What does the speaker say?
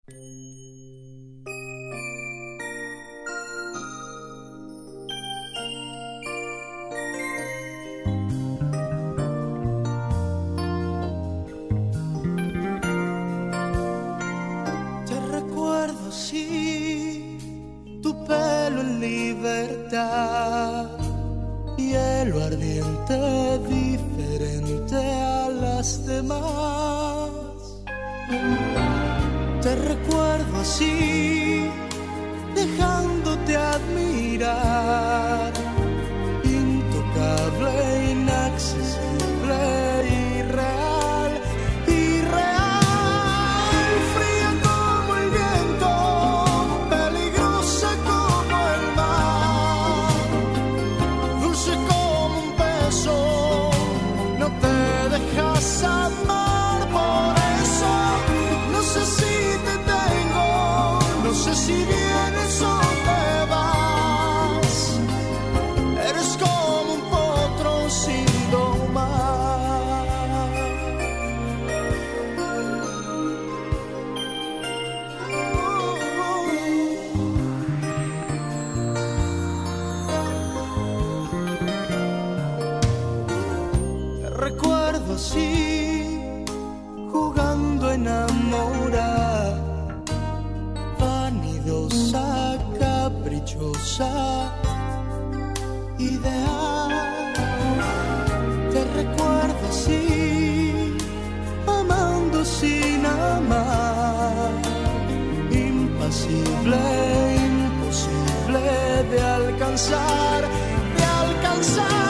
Te recuerdo así, tu pelo en libertad, hielo ardiente diferente a las demás. Te recuerdo así, dejándote admirar, intocable, inaccesible, irreal, irreal, fría como el viento, peligrosa como el mar, dulce como un beso, no te dejas amar, por eso no sé si te tengo, no sé si vienes o te vas. Eres como un potro sin domar. Te recuerdo así, jugando a enamorar, vanidosa, caprichosa, ideal. Te recuerdo así, amando sin amar, impasible, imposible de alcanzar, de alcanzar.